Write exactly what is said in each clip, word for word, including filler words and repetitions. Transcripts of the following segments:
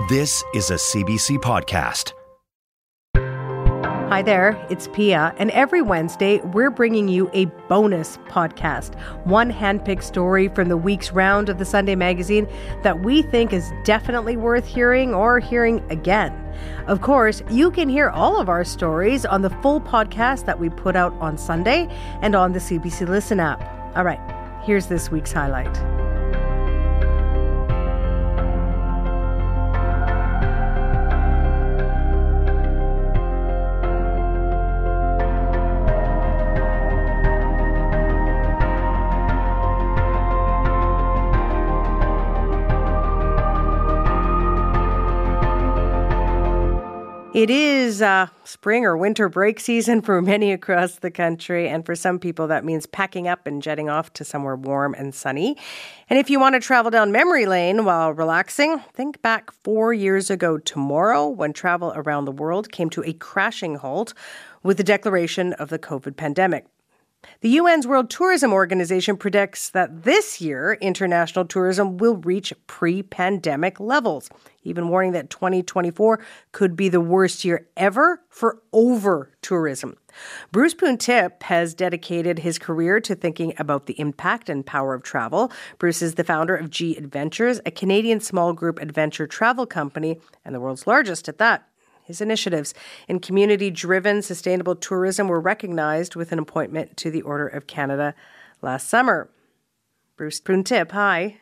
This is a C B C podcast. Hi there, it's Pia, and every Wednesday we're bringing you a bonus podcast, one handpicked story from the week's round of the Sunday magazine that we think is definitely worth hearing or hearing again. Of course, you can hear all of our stories on the full podcast that we put out on Sunday and on the C B C Listen app. All right, here's this week's highlight. It is uh, spring or winter break season for many across the country, and for some people that means packing up and jetting off to somewhere warm and sunny. And if you want to travel down memory lane while relaxing, think back four years ago tomorrow when travel around the world came to a crashing halt with the declaration of the COVID pandemic. The U N's World Tourism Organization predicts that this year, international tourism will reach pre-pandemic levels, even warning that twenty twenty-four could be the worst year ever for over-tourism. Bruce Poon-Tip has dedicated his career to thinking about the impact and power of travel. Bruce is the founder of G Adventures, a Canadian small group adventure travel company, and the world's largest at that. His initiatives in community-driven, sustainable tourism were recognized with an appointment to the Order of Canada last summer. Bruce Poon-Tip, hi.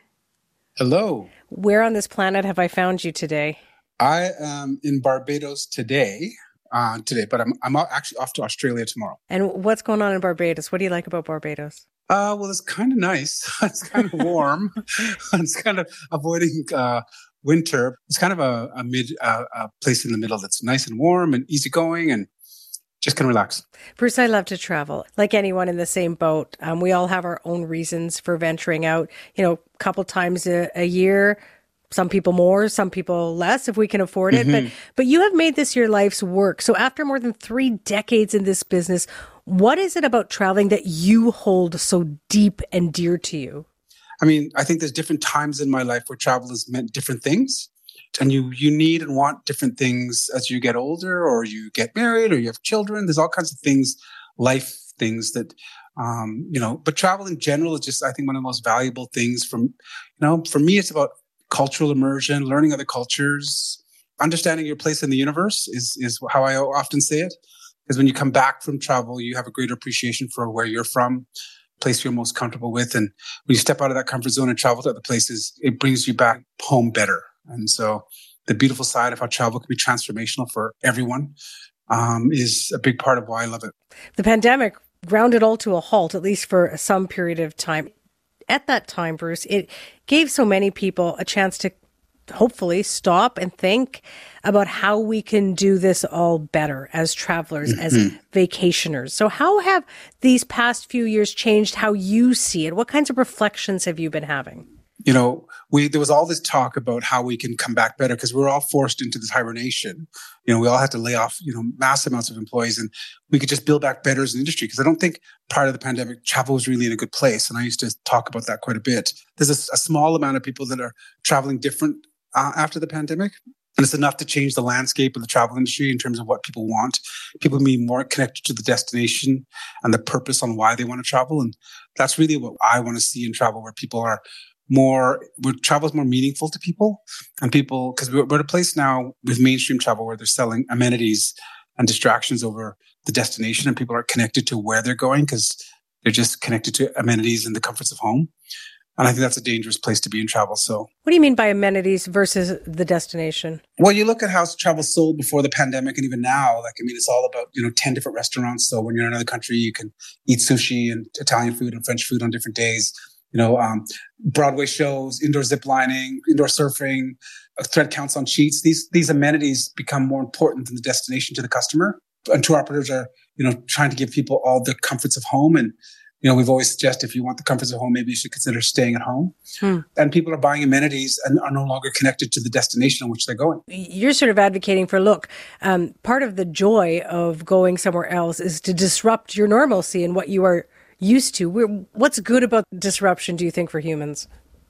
Hello. Where on this planet have I found you today? I am in Barbados today, uh, today, but I'm I'm actually off to Australia tomorrow. And what's going on in Barbados? What do you like about Barbados? Uh, well, it's kind of nice. It's kind of warm. It's kind of avoiding uh, winter. It's kind of a, a mid uh, a place in the middle that's nice and warm and easygoing and just kind of relax. Bruce, I love to travel. Like anyone in the same boat, um, we all have our own reasons for venturing out. You know, a couple times a, a year. Some people more, some people less, if we can afford it. Mm-hmm. But but you have made this your life's work. So after more than three decades in this business, what is it about traveling that you hold so deep and dear to you? I mean, I think there's different times in my life where travel has meant different things. And you you need and want different things as you get older or you get married or you have children. There's all kinds of things, life things that, um, you know, but travel in general is just, I think, one of the most valuable things from, you know, for me, it's about cultural immersion, learning other cultures, understanding your place in the universe is, is how I often say it. Because when you come back from travel, you have a greater appreciation for where you're from, place you're most comfortable with. And when you step out of that comfort zone and travel to other places, it brings you back home better. And so the beautiful side of how travel can be transformational for everyone um, is a big part of why I love it. The pandemic ground it all to a halt, at least for some period of time. At that time, Bruce, it gave so many people a chance to hopefully stop and think about how we can do this all better as travelers, mm-hmm. as vacationers. So how have these past few years changed how you see it? What kinds of reflections have you been having? You know, we there was all this talk about how we can come back better because we're all forced into this hibernation. You know, we all had to lay off, you know, massive amounts of employees and we could just build back better as an industry. Because I don't think prior to the pandemic, travel was really in a good place. And I used to talk about that quite a bit. There's a, a small amount of people that are traveling different uh, after the pandemic. And it's enough to change the landscape of the travel industry in terms of what people want. People be more connected to the destination and the purpose on why they want to travel. And that's really what I want to see in travel, where people are more, where travel is more meaningful to people and people, because we're, we're at a place now with mainstream travel where they're selling amenities and distractions over the destination and people are connected to where they're going because they're just connected to amenities and the comforts of home. And I think that's a dangerous place to be in travel. So what do you mean by amenities versus the destination? Well, you look at how travel sold before the pandemic and even now, like, I mean, it's all about, you know, ten different restaurants. So when you're in another country, you can eat sushi and Italian food and French food on different days. You know, um, Broadway shows, indoor zip lining, indoor surfing, thread counts on sheets. These these amenities become more important than the destination to the customer. And tour operators are, you know, trying to give people all the comforts of home. And, you know, we've always suggested if you want the comforts of home, maybe you should consider staying at home. Hmm. And people are buying amenities and are no longer connected to the destination in which they're going. You're sort of advocating for, look, um, part of the joy of going somewhere else is to disrupt your normalcy and what you are used to. We're, what's good about disruption, do you think, for humans?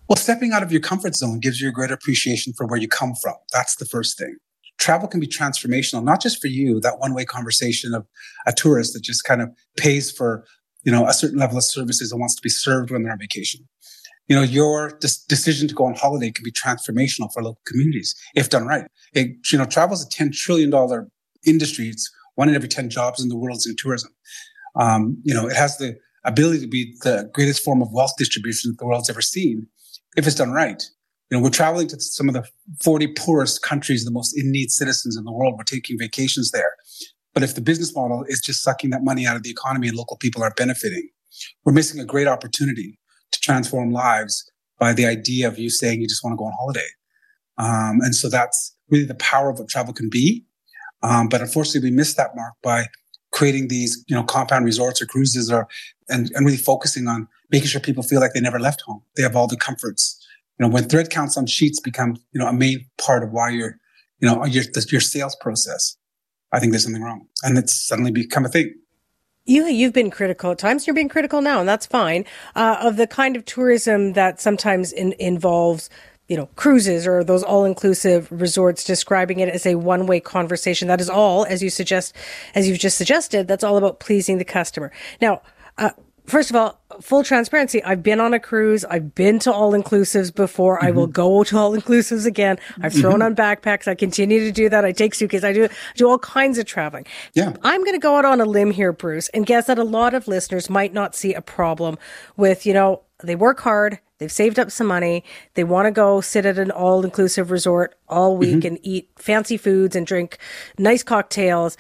Well, stepping out of your comfort zone gives you a greater appreciation for where you come from. That's the first thing. Travel can be transformational, not just for you, that one-way conversation of a tourist that just kind of pays for, you know, a certain level of services and wants to be served when they're on vacation. You know, your des- decision to go on holiday can be transformational for local communities if done right. It, you know, travel is a ten trillion dollars industry. It's one in every ten jobs in the world is in tourism. Um, you know, it has the ability to be the greatest form of wealth distribution that the world's ever seen if it's done right. You know, we're traveling to some of the forty poorest countries, the most in-need citizens in the world. We're taking vacations there. But if the business model is just sucking that money out of the economy and local people aren't benefiting, we're missing a great opportunity to transform lives by the idea of you saying you just want to go on holiday. Um, and so that's really the power of what travel can be. Um, but unfortunately, we missed that mark by creating these, you know, compound resorts or cruises, or and, and really focusing on making sure people feel like they never left home. They have all the comforts. You know, when thread counts on sheets become, you know, a main part of why you're, you know, your your sales process, I think there's something wrong, and it's suddenly become a thing. You, you've been critical at times. You're being critical now, and that's fine, uh, of the kind of tourism that sometimes in, involves, you know, cruises or those all-inclusive resorts, describing it as a one-way conversation. That is all, as you suggest, as you've just suggested, that's all about pleasing the customer. Now, uh, first of all, full transparency, I've been on a cruise. I've been to all-inclusives before. Mm-hmm. I will go to all-inclusives again. I've thrown mm-hmm. on backpacks. I continue to do that. I take suitcases. I do, do all kinds of traveling. Yeah. I'm going to go out on a limb here, Bruce, and guess that a lot of listeners might not see a problem with, you know, they work hard. They've saved up some money. They want to go sit at an all-inclusive resort all week mm-hmm. and eat fancy foods and drink nice cocktails.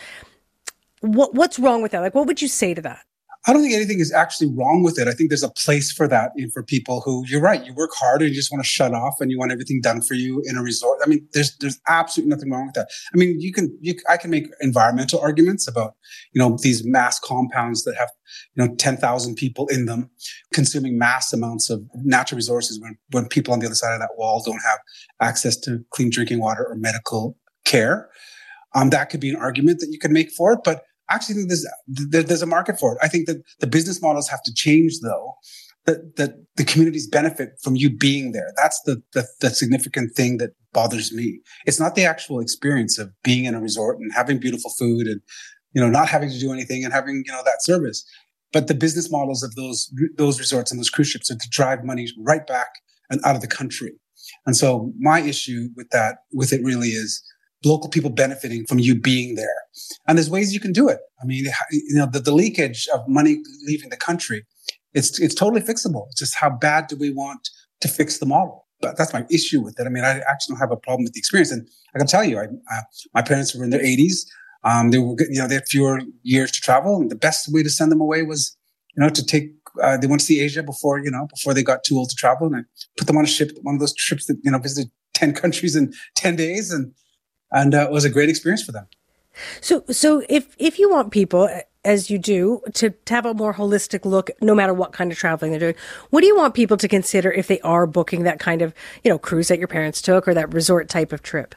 What, what's wrong with that? Like, what would you say to that? I don't think anything is actually wrong with it. I think there's a place for that for people who, you're right, you work hard and you just want to shut off and you want everything done for you in a resort. I mean, there's there's absolutely nothing wrong with that. I mean, you can, you, I can make environmental arguments about, you know, these mass compounds that have, you know, ten thousand people in them, consuming mass amounts of natural resources when, when people on the other side of that wall don't have access to clean drinking water or medical care. Um, that could be an argument that you can make for it, but I actually think there's, there's a market for it. I think that the business models have to change, though, that, that the communities benefit from you being there. That's the, the, the significant thing that bothers me. It's not the actual experience of being in a resort and having beautiful food and, you know, not having to do anything and having, you know, that service. But the business models of those, those resorts and those cruise ships are to drive money right back and out of the country. And so my issue with that, with it really is local people benefiting from you being there. And there's ways you can do it. I mean, you know, the, the leakage of money leaving the country, it's it's totally fixable. It's just how bad do we want to fix the model? But that's my issue with it. I mean, I actually don't have a problem with the experience. And I can tell you, I, I, my parents were in their eighties. Um, they were, you know, they had fewer years to travel. And the best way to send them away was, you know, to take, uh, they went to see Asia before, you know, before they got too old to travel. And I put them on a ship, one of those trips that, you know, visited ten countries in ten days. And And uh, it was a great experience for them. So, so if if you want people, as you do, to, to have a more holistic look, no matter what kind of traveling they're doing, what do you want people to consider if they are booking that kind of, you know, cruise that your parents took or that resort type of trip?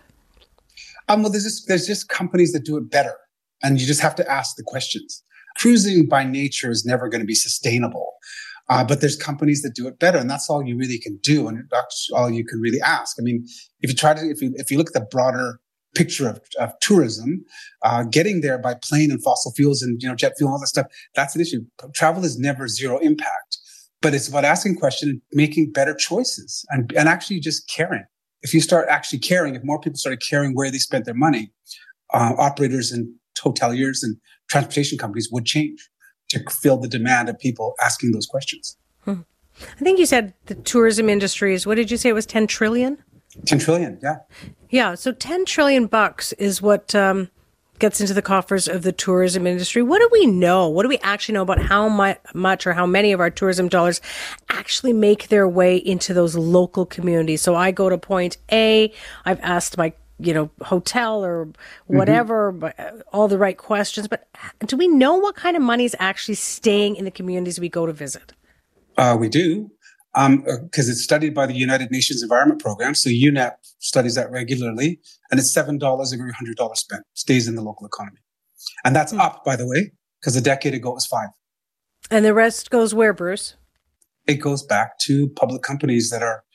Um, well, there's just, there's just companies that do it better, and you just have to ask the questions. Cruising by nature is never going to be sustainable. Uh, but there's companies that do it better, and that's all you really can do, and that's all you can really ask. I mean, if you try to, if you if you look at the broader picture of, of tourism, uh, getting there by plane and fossil fuels and, you know, jet fuel and all that stuff, that's an issue. Travel is never zero impact, but it's about asking questions and making better choices and, and actually just caring. If you start actually caring, if more people started caring where they spent their money, uh, operators and hoteliers and transportation companies would change to fill the demand of people asking those questions. Hmm. I think you said the tourism industry is, what did you say it was, ten trillion? ten trillion, yeah. Yeah, so ten trillion bucks is what um, gets into the coffers of the tourism industry. What do we know? What do we actually know about how mu- much or how many of our tourism dollars actually make their way into those local communities? So I go to point A, I've asked my, you know, hotel or whatever, mm-hmm. all the right questions, but do we know what kind of money is actually staying in the communities we go to visit? Uh, we do. Um, because it's studied by the United Nations Environment Program. So U N E P studies that regularly, and it's seven dollars every one hundred dollars spent stays in the local economy. And that's mm. up, by the way, because a decade ago it was five. And the rest goes where, Bruce? It goes back to public companies that are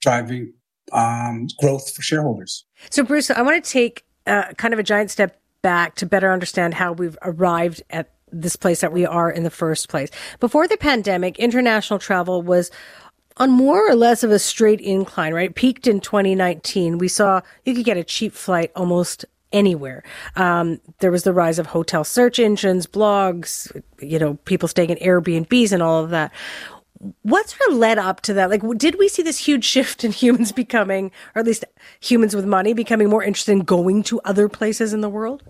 driving um, growth for shareholders. So, Bruce, I want to take uh, kind of a giant step back to better understand how we've arrived at this place that we are in the first place. Before the pandemic, international travel was on more or less of a straight incline, right? It peaked in twenty nineteen. We saw you could get a cheap flight almost anywhere. Um, there was the rise of hotel search engines, blogs, you know, people staying in Airbnbs and all of that. What sort of led up to that? Like, did we see this huge shift in humans becoming, or at least humans with money, becoming more interested in going to other places in the world?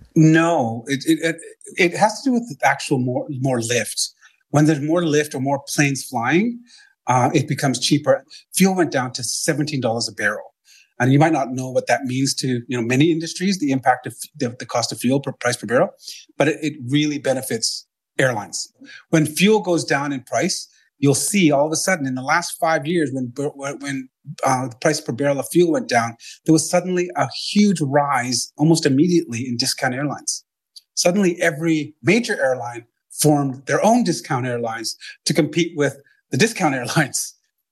No, it it it has to do with the actual more more lift. When there's more lift or more planes flying, uh, it becomes cheaper. Fuel went down to seventeen dollars a barrel. And you might not know what that means to, you know, many industries, the impact of the, the cost of fuel per price per barrel, but it, it really benefits airlines. When fuel goes down in price, you'll see all of a sudden in the last five years when when uh, the price per barrel of fuel went down, there was suddenly a huge rise almost immediately in discount airlines. Suddenly every major airline formed their own discount airlines to compete with the discount airlines.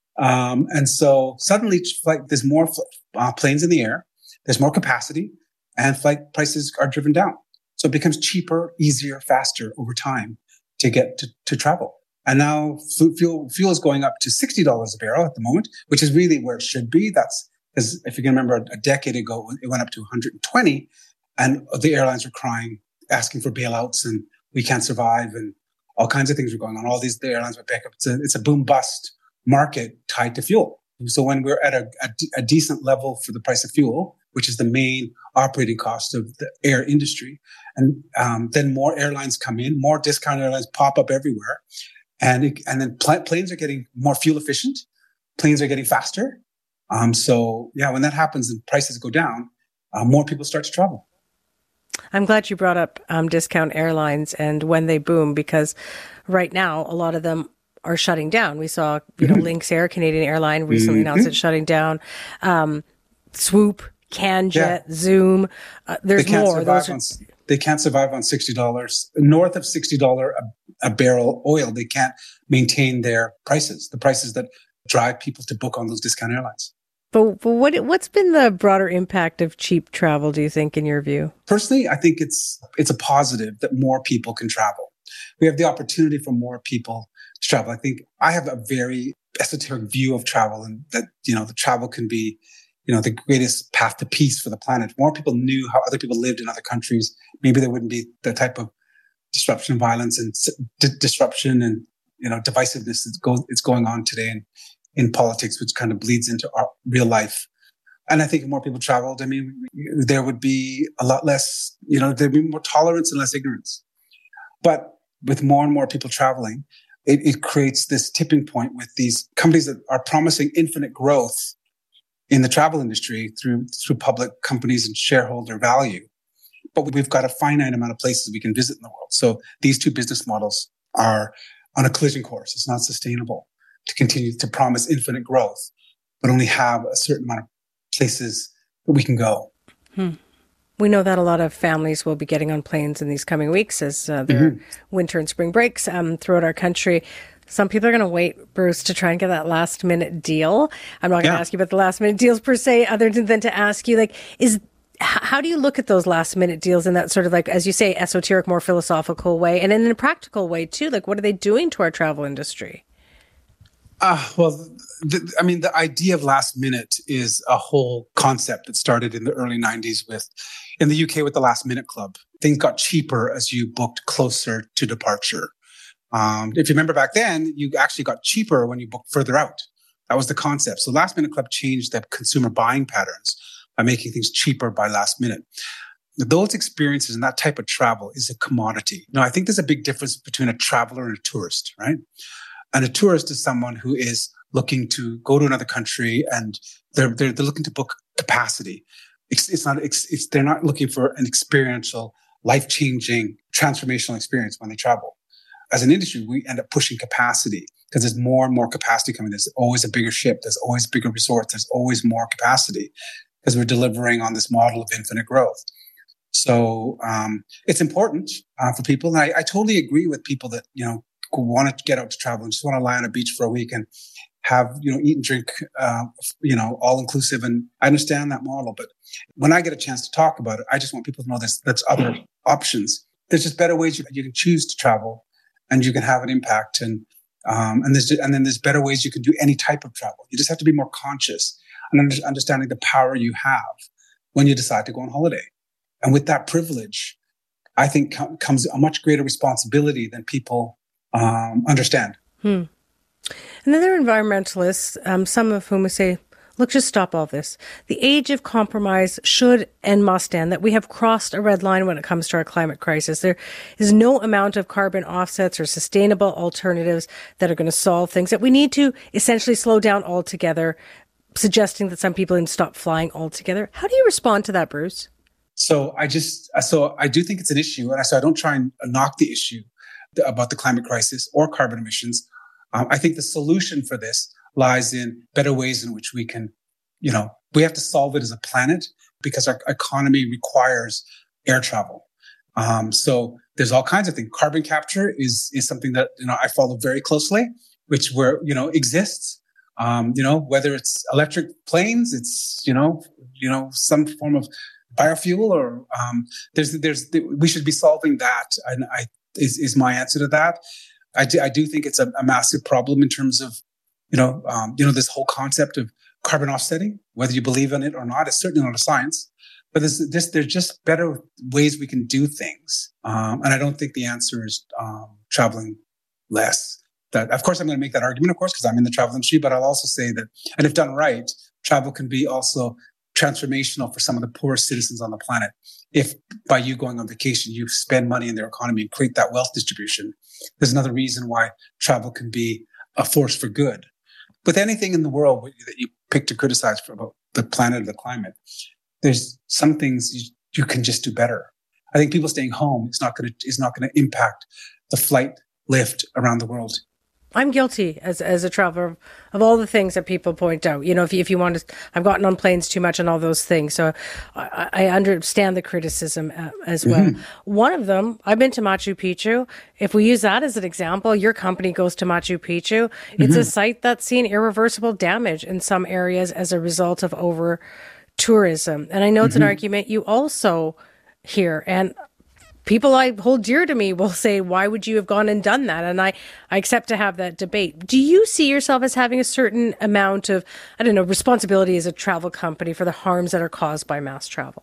Um, and so suddenly like, there's more uh, planes in the air, there's more capacity, and flight prices are driven down. So it becomes cheaper, easier, faster over time to get to, to travel. And now fuel fuel is going up to sixty dollars a barrel at the moment, which is really where it should be. That's because if you can remember a decade ago, it went up to one hundred twenty and the airlines were crying, asking for bailouts and we can't survive and all kinds of things were going on. All these the airlines went back up. It's a, it's a boom bust market tied to fuel. So when we're at a, a, a decent level for the price of fuel, which is the main operating cost of the air industry, and um, then more airlines come in, more discount airlines pop up everywhere. And it, and then pl- planes are getting more fuel efficient. Planes are getting faster. Um, so yeah, when that happens and prices go down, uh, more people start to travel. I'm glad you brought up um, discount airlines and when they boom, because right now a lot of them are shutting down. We saw, you know, mm-hmm. Lynx Air, Canadian Airline, recently mm-hmm. announced it's shutting down. Um, Swoop, CanJet, yeah. Zoom. Uh, there's more. Those are- They can't survive on sixty dollars. North of sixty dollars a, a barrel oil, they can't maintain their prices, the prices that drive people to book on those discount airlines. But, but what, what's been the broader impact of cheap travel, do you think, in your view? Personally, I think it's it's a positive that more people can travel. We have the opportunity for more people to travel. I think I have a very esoteric view of travel and that, you know, the travel can be you know, the greatest path to peace for the planet. If more people knew how other people lived in other countries, maybe there wouldn't be the type of disruption, violence, and d- disruption and, you know, divisiveness that's go- it's going on today in, in politics, which kind of bleeds into our real life. And I think if more people traveled, I mean, there would be a lot less, you know, there'd be more tolerance and less ignorance. But with more and more people traveling, it, it creates this tipping point with these companies that are promising infinite growth in the travel industry through through public companies and shareholder value. But we've got a finite amount of places we can visit in the world. So these two business models are on a collision course. It's not sustainable to continue to promise infinite growth, but only have a certain amount of places that we can go. Hmm. We know that a lot of families will be getting on planes in these coming weeks as uh, their mm-hmm. winter and spring breaks um, throughout our country. Some people are going to wait, Bruce, to try and get that last minute deal. I'm not going to yeah. ask you about the last minute deals per se, other than to ask you, like, is how do you look at those last minute deals in that sort of, like, as you say, esoteric, more philosophical way, and in a practical way too? Like, what are they doing to our travel industry? Uh, well, the, I mean, the idea of last minute is a whole concept that started in the early nineties with, in the U K with the Last Minute Club. Things got cheaper as you booked closer to departure. Um, if you remember back then, you actually got cheaper when you booked further out. That was the concept. So Last Minute Club changed the consumer buying patterns by making things cheaper by last minute. Those experiences and that type of travel is a commodity. Now, I think there's a big difference between a traveler and a tourist, right? And a tourist is someone who is looking to go to another country and they're they're, they're looking to book capacity. It's, it's not it's, it's they're not looking for an experiential, life-changing, transformational experience when they travel. As an industry, we end up pushing capacity because there's more and more capacity coming. There's always a bigger ship. There's always bigger resorts. There's always more capacity because we're delivering on this model of infinite growth. So um, it's important uh, for people. And I, I totally agree with people that, you know, who want to get out to travel and just want to lie on a beach for a week and have, you know, eat and drink, uh, you know, all inclusive. And I understand that model. But when I get a chance to talk about it, I just want people to know this, that's other options. There's just better ways you, you can choose to travel and you can have an impact. And, um, and there's, and then there's better ways you can do any type of travel. You just have to be more conscious and under, understanding the power you have when you decide to go on holiday. And with that privilege, I think com- comes a much greater responsibility than people um, understand. Hmm. And then there are environmentalists, um, some of whom would say, look, just stop all this. The age of compromise should and must end, that we have crossed a red line when it comes to our climate crisis. There is no amount of carbon offsets or sustainable alternatives that are going to solve things, that we need to essentially slow down altogether, suggesting that some people can stop flying altogether. How do you respond to that, Bruce? So I just, so I do think it's an issue. And I, so I don't try and knock the issue about the climate crisis or carbon emissions. Um, I think the solution for this lies in better ways in which we can, you know, we have to solve it as a planet because our economy requires air travel. Um, so there's all kinds of things. Carbon capture is, is something that, you know, I follow very closely, which where, you know, exists. Um, you know, whether it's electric planes, it's, you know, you know, some form of biofuel or, um, there's, there's, we should be solving that. And I, is, is my answer to that. I do, I do think it's a, a massive problem in terms of, you know, um, you know, this whole concept of carbon offsetting, whether you believe in it or not. It's certainly not a science, but there's, there's, there's just better ways we can do things. Um, and I don't think the answer is um, traveling less. That, of course, I'm going to make that argument, of course, because I'm in the travel industry, but I'll also say that, and if done right, travel can be also transformational for some of the poorest citizens on the planet. If by you going on vacation, you spend money in their economy and create that wealth distribution, there's another reason why travel can be a force for good. With anything in the world that you pick to criticize for about the planet or the climate, there's some things you, you can just do better. I think people staying home is not going to is not going to impact the flight lift around the world. I'm guilty as as a traveler of all the things that people point out. You know, if you, if you want to, I've gotten on planes too much and all those things. So I, I understand the criticism uh, as well. Mm-hmm. One of them, I've been to Machu Picchu. If we use that as an example, your company goes to Machu Picchu. It's mm-hmm. a site that's seen irreversible damage in some areas as a result of over tourism. And I know mm-hmm. it's an argument you also hear. And people I hold dear to me will say, why would you have gone and done that? And I, I accept to have that debate. Do you see yourself as having a certain amount of, I don't know, responsibility as a travel company for the harms that are caused by mass travel?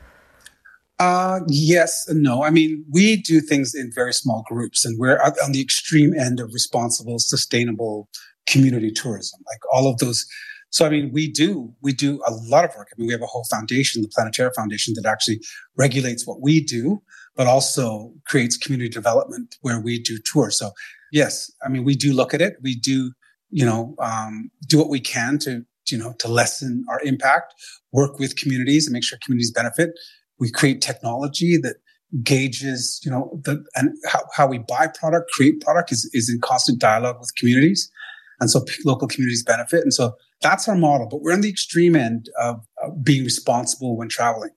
Uh, yes and no. I mean, we do things in very small groups, and we're on the extreme end of responsible, sustainable community tourism, like all of those. So, I mean, we do, we do a lot of work. I mean, we have a whole foundation, the Planetara Foundation, that actually regulates what we do, but also creates community development where we do tours. So yes, I mean, we do look at it. We do, you know, um, do what we can to, you know, to lessen our impact, work with communities and make sure communities benefit. We create technology that gauges, you know, the, and how, how we buy product, create product is, is in constant dialogue with communities. And so p- local communities benefit. And so that's our model, but we're on the extreme end of, of being responsible when traveling.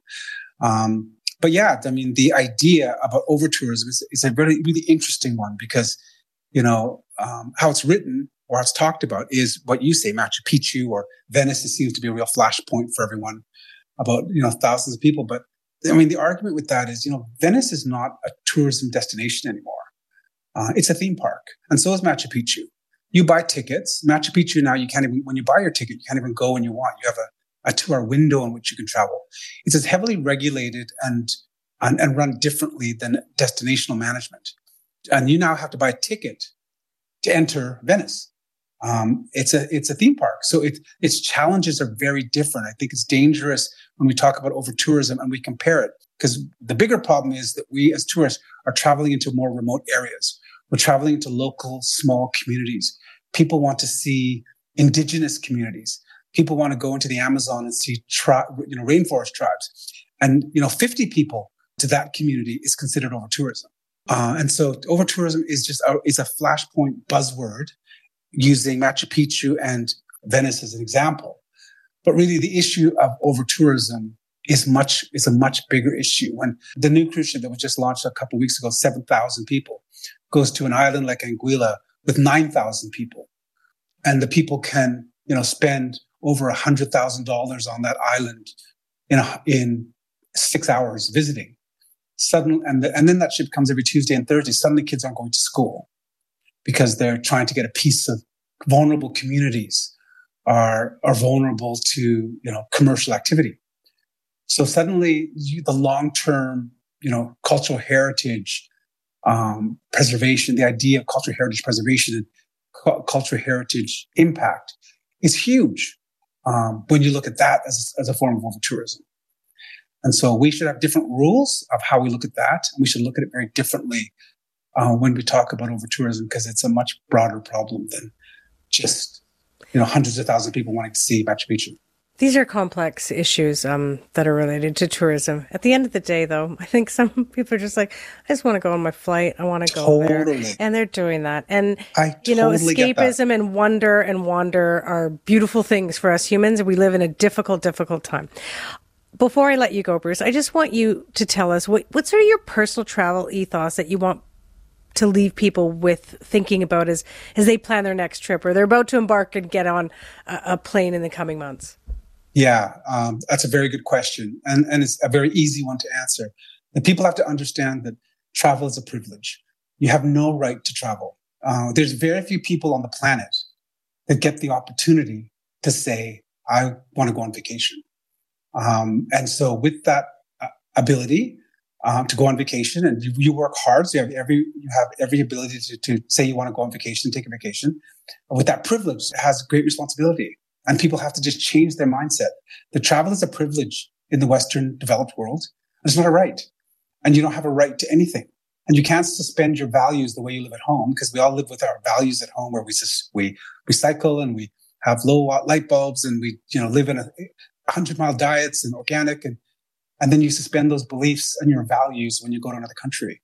Um, But yeah, I mean, the idea about over-tourism is, is a really, really interesting one because, you know, um, how it's written or how it's talked about is what you say, Machu Picchu or Venice seems to be a real flashpoint for everyone about, you know, thousands of people. But I mean, the argument with that is, you know, Venice is not a tourism destination anymore. Uh, it's a theme park. And so is Machu Picchu. You buy tickets. Machu Picchu now, you can't even, when you buy your ticket, you can't even go when you want. You have a, a two-hour window in which you can travel. It's as heavily regulated and, and, and run differently than destinational management. And you now have to buy a ticket to enter Venice. Um, it's a, it's a theme park. So it, its challenges are very different. I think it's dangerous when we talk about over tourism and we compare it, because the bigger problem is that we as tourists are traveling into more remote areas. We're traveling into local, small communities. People want to see indigenous communities. People want to go into the Amazon and see tri- you know, rainforest tribes. And, you know, fifty people to that community is considered over tourism. Uh, and so over tourism is just a, is a flashpoint buzzword, using Machu Picchu and Venice as an example. But really the issue of over tourism is much, is a much bigger issue. When the new cruise ship that was just launched a couple of weeks ago, seven thousand people, goes to an island like Anguilla with nine thousand people. and the people can, you know, spend over a hundred thousand dollars on that island in a, in six hours visiting. Suddenly, and the, and then that ship comes every Tuesday and Thursday. Suddenly, kids aren't going to school because they're trying to get a piece of vulnerable communities are are vulnerable to, you know, commercial activity. So suddenly, you, the long term, you know, cultural heritage um, preservation, the idea of cultural heritage preservation and cu- cultural heritage impact is huge um, when you look at that as as a form of over-tourism. And so we should have different rules of how we look at that. And we should look at it very differently uh, when we talk about over-tourism, because it's a much broader problem than just, you know, hundreds of thousands of people wanting to see Machu Picchu. These are complex issues um, that are related to tourism. At the end of the day, though, I think some people are just like, I just want to go on my flight. I want to go Totally. there. And they're doing that. And, I you know, totally get that. escapism and wonder and wander are beautiful things for us humans. We live in a difficult, difficult time. Before I let you go, Bruce, I just want you to tell us what, what's sort of your personal travel ethos that you want to leave people with thinking about as, as they plan their next trip or they're about to embark and get on a, a plane in the coming months? Yeah, um, that's a very good question. And, and it's a very easy one to answer. And people have to understand that travel is a privilege. You have no right to travel. Uh, there's very few people on the planet that get the opportunity to say, I want to go on vacation. Um, and so with that uh, ability um, to go on vacation, and you, you work hard, so you have every you have every ability to, to say you want to go on vacation, take a vacation. With that privilege, it has great responsibility. And people have to just change their mindset. The travel is a privilege in the Western developed world. It's not a right. And you don't have a right to anything. And you can't suspend your values the way you live at home, because we all live with our values at home, where we just, we recycle and we have low light bulbs and we, you know, live in a hundred mile diets and organic. And, and then you suspend those beliefs and your values when you go to another country.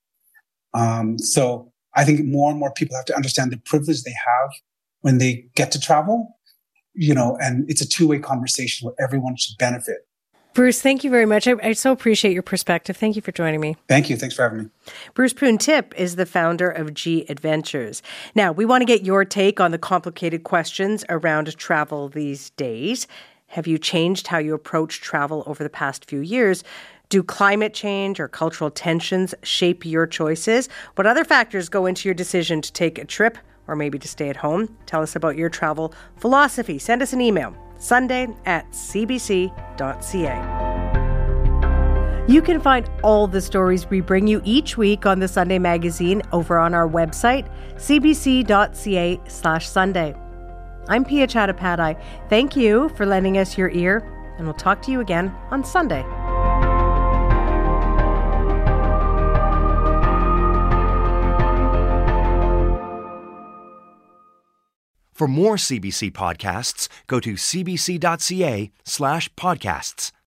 Um, so I think more and more people have to understand the privilege they have when they get to travel, you know, and it's a two-way conversation where everyone should benefit. Bruce, thank you very much. I, I so appreciate your perspective. Thank you for joining me. Thank you. Thanks for having me. Bruce Poon-Tip is the founder of G Adventures. Now, we want to get your take on the complicated questions around travel these days. Have you changed how you approach travel over the past few years? Do climate change or cultural tensions shape your choices? What other factors go into your decision to take a trip or maybe to stay at home? Tell us about your travel philosophy. Send us an email, sunday at c b c dot c a. You can find all the stories we bring you each week on the Sunday Magazine over on our website, c b c dot c a slash Sunday. I'm Pia Chattopadhyay. Thank you for lending us your ear, and we'll talk to you again on Sunday. For more C B C podcasts, go to c b c dot c a slash podcasts.